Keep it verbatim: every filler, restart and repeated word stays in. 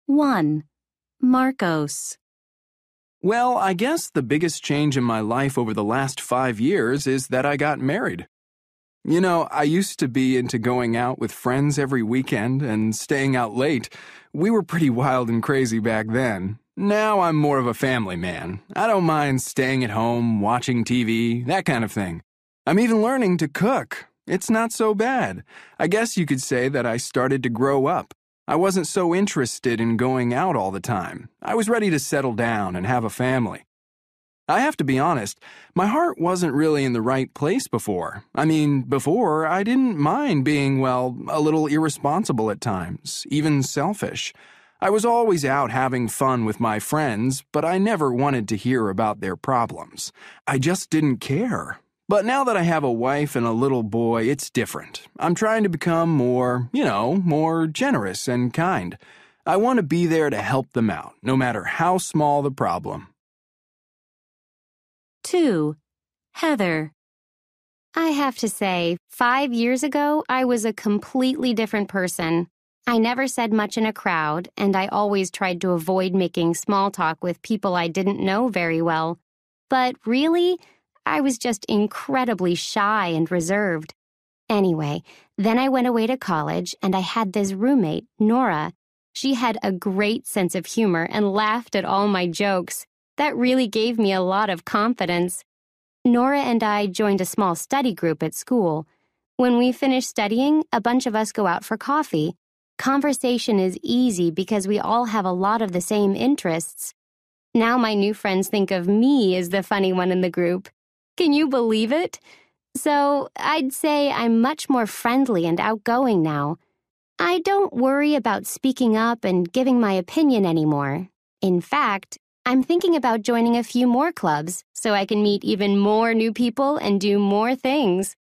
one. Marcos. Well, I guess the biggest change in my life over the last five years is that I got married. You know, I used to be into going out with friends every weekend and staying out late. We were pretty wild and crazy back then. Now I'm more of a family man. I don't mind staying at home, watching T V, that kind of thing. I'm even learning to cook. It's not so bad. I guess you could say that I started to grow up. I wasn't so interested in going out all the time. I was ready to settle down and have a family. I have to be honest, my heart wasn't really in the right place before. I mean, before, I didn't mind being, well, a little irresponsible at times, even selfish. I was always out having fun with my friends, but I never wanted to hear about their problems. I just didn't care. But now that I have a wife and a little boy, it's different. I'm trying to become more, you know, more generous and kind. I want to be there to help them out, no matter how small the problem. two. Heather. I have to say, five years ago, I was a completely different person. I never said much in a crowd, and I always tried to avoid making small talk with people I didn't know very well. But really, I was just incredibly shy and reserved. Anyway, then I went away to college, and I had this roommate, Nora. She had a great sense of humor and laughed at all my jokes. That really gave me a lot of confidence. Nora and I joined a small study group at school. When we finish studying, a bunch of us go out for coffee. Conversation is easy because we all have a lot of the same interests. Now my new friends think of me as the funny one in the group. Can you believe it? So I'd say I'm much more friendly and outgoing now. I don't worry about speaking up and giving my opinion anymore. In fact, I'm thinking about joining a few more clubs so I can meet even more new people and do more things.